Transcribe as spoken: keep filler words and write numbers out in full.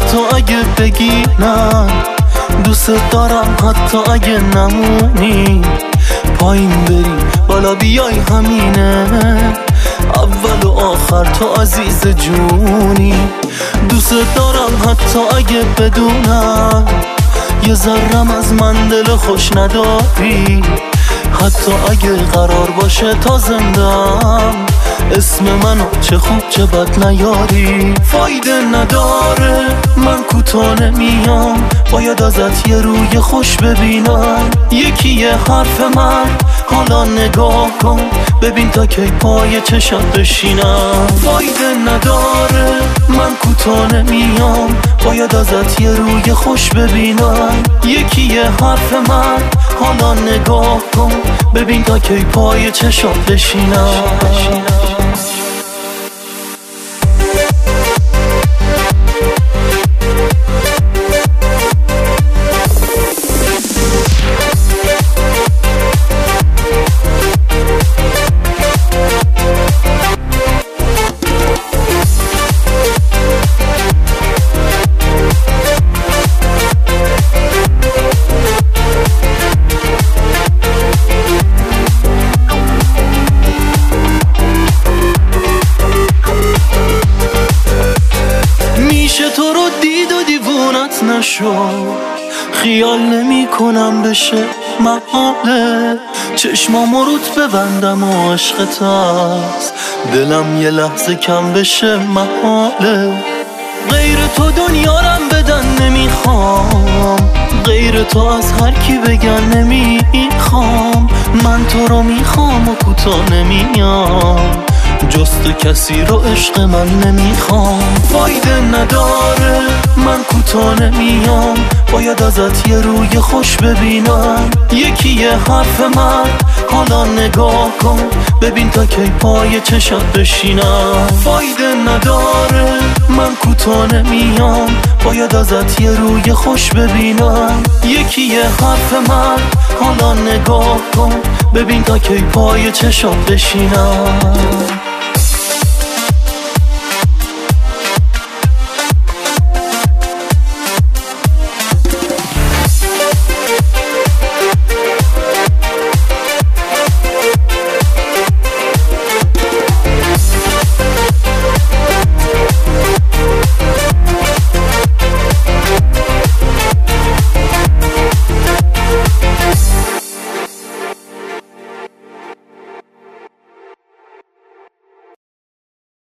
حتی اگه بگی نه، دوست دارم حتی اگه نمونی. پایین بری بالا بیای همینه، اول و آخر تو عزیز جونی. دوست دارم حتی اگه بدونم یه ذرم از من دل خوش نداری. حتی اگه قرار باشه تا زندم اسم منو چه خوب چه بد نیاری. فایده نداره من کوتاه نمیام، باید ازت یه روی خوش ببینم. یکی یه حرف من حالا نگاه کن، ببین تا کی پای چشم بشینم. فایده نداره من کوتاه نمیام، باید ازت یه روی خوش ببینم. یکی یه حرف من حالا نگاه کن، ببین تا کی پای چشم بشینم. تو رو دید و دیوونت نشو، خیال نمی کنم بشه محاله. چشمامو روت ببندم و عشقت هست، دلم یه لحظه کم بشه محاله. غیر تو دنیارم بدن نمیخوام، غیر تو از هر کی بگن نمیخوام. من تو رو میخوام و کوتاه نمیام، جست کسی رو عشق من نمیخوام. فایده نداره من کوتاه نمیام، باید ازت یه روی خوش ببینم. یکی یه حرف من حالا نگاه کن، ببین تا کی پای چشم بشینم. فایده نداره من کوتاه نمیام، باید ازت یه روی خوش ببینم. یکی یه حرف من حالا نگاه کن، ببین تا کی پای چشم بشینم.